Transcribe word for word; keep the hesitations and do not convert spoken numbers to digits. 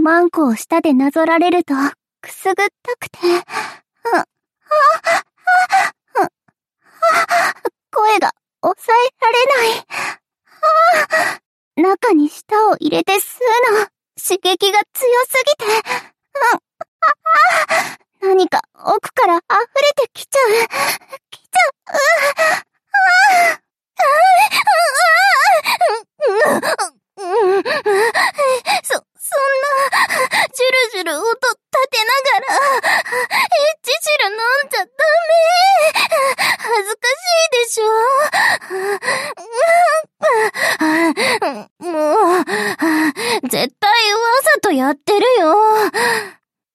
まんこを舌でなぞられると、くすぐったくて、うん、あ、あ、あ、うん、声が抑えられない。ああ、中に舌を入れて吸うの、刺激が強すぎて、うん、ああ、何か奥から溢れてきちゃう、きちゃう、ああ。